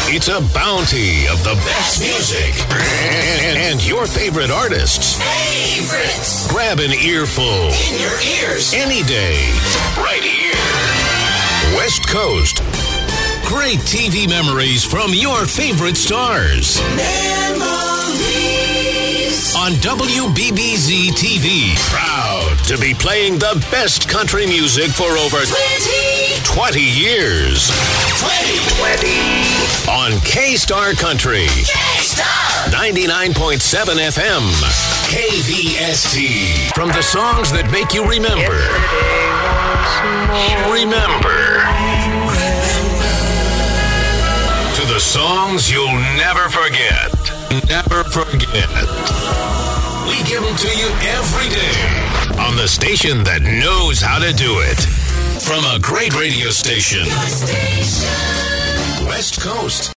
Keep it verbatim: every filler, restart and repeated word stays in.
It's a bounty of the best music and, and your favorite artists. Favorites. Grab an earful In your ears. any day. Right here. West Coast. Great T V memories from your favorite stars. Memories. On W B B Z T V. Proud to be playing the best country music for over twenty. twenty years. twenty. twenty. On K-Star Country. K-Star. ninety-nine point seven F M. K V S T. From the songs that make you remember. Remember. To the songs you'll never forget. Never forget. We give them to you every day on the station that knows how to do it. From a great radio station. West Coast.